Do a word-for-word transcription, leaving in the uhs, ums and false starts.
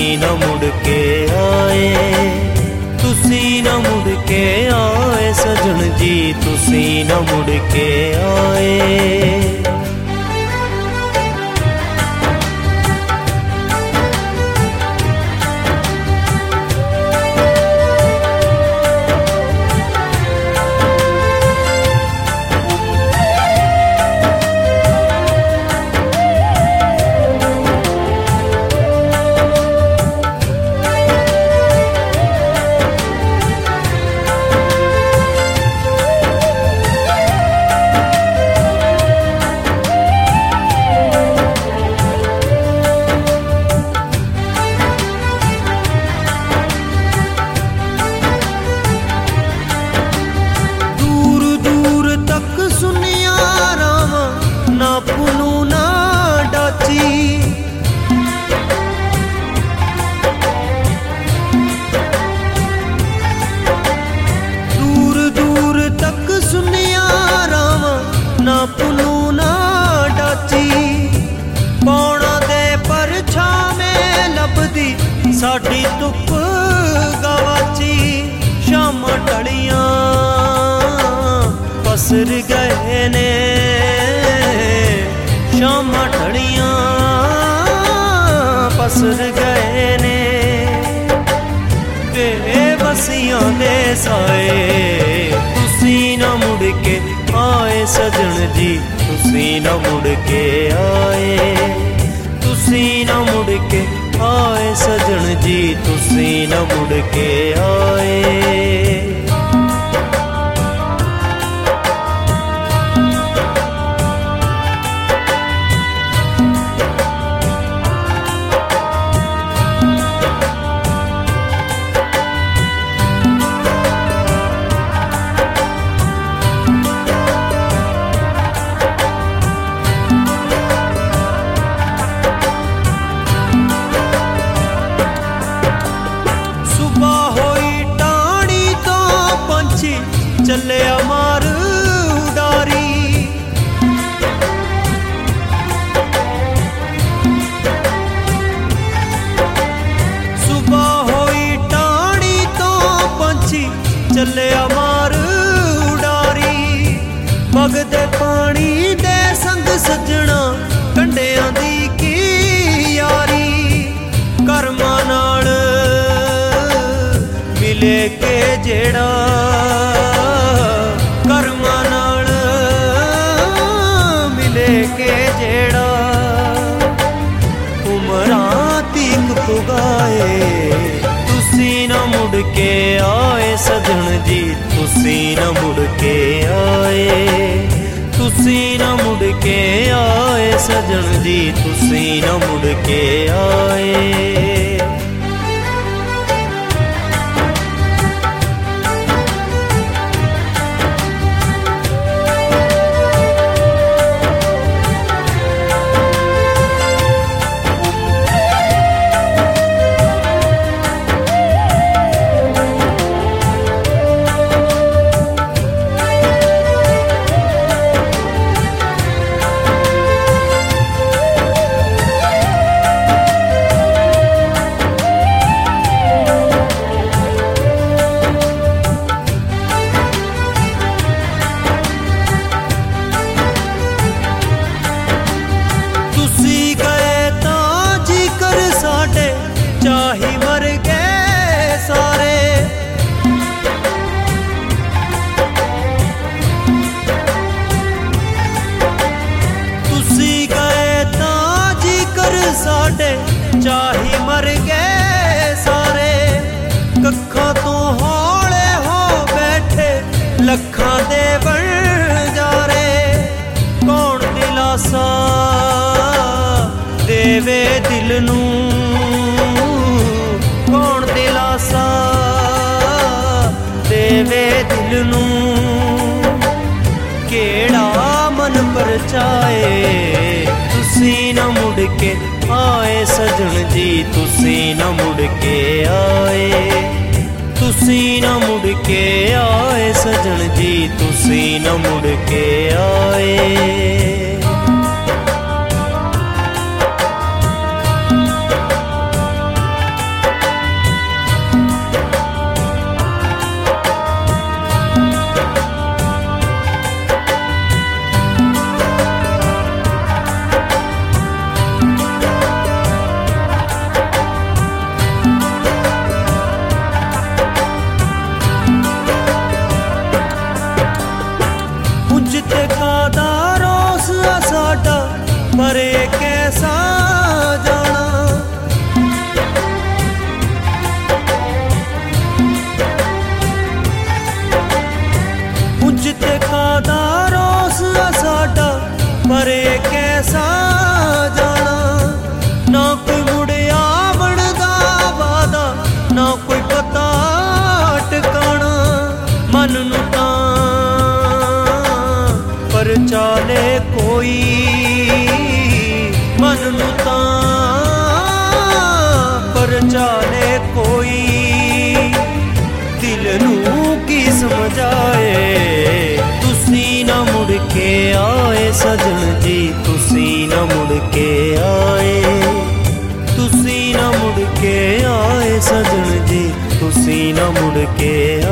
न मुड़ के आए, तुसी न मुड़ के आए सजन जी, तुसी न मुड़ के आए। पुनू ना डाची पौना दे पर छावे लभदी साडी धुप गवाची। शामां ढलियां पसर गए ने, शामां ढलियां पसर गए ने, बेबसियां दे साए तुसी न मुड़ के आए सजन जी, तुसी न मुड़ के आए, तुसी न मुड़ के आए सजन जी, तुसी न मुड़ के आए। चले अमार उडारी, सुबह होई टाणी तो पंछी चले अमार उडारी। बगदे पानी दे संग सजना कंडियां दी की यारी, करमां नाल मिले के जेड़ा के जेड़ा उमरां तीक पुगाए। तुसी न मुड़ के आए सजन जी, तुसी न मुड़ के आए, तुसी न मुड़ के आए सजन जी, तुसी न मुड़ के आए। चाही मर गए सारे, तुसी गए तां जी कर साडे, चाही मर गए सारे। कक्खां तो हौले हो बैठे लखां दे बन जारे, कौन दिलासा देवे दिल नूं, कौन दिलासा देवे दिल नूं, केड़ा मन परचाए। तुसी न मुड़ के आए सजन जी, तुसी न मुड़ के आए, तुसी न मुड़ के आए सजन जी, तुसी न मुड़ के आए। कोई मन नू तां परचाले कोई दिल नू की समझाए। तुसी ना मुड़ के आए सजन जी तुसी ना मुड़ के आए, तुसी ना मुड़ के आए सजन जी तुसी ना मुड़ के